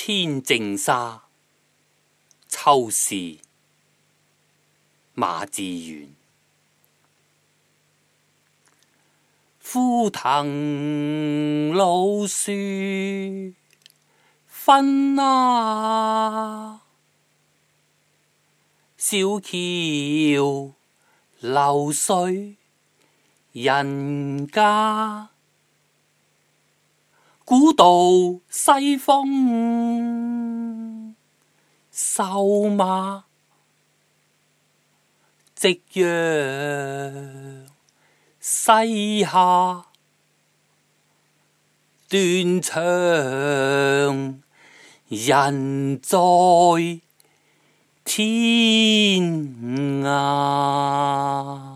天淨沙，秋是馬致遠。枯藤老樹分啊，小橋流水人家。古道西風瘦馬，夕陽西下。斷腸人在天涯。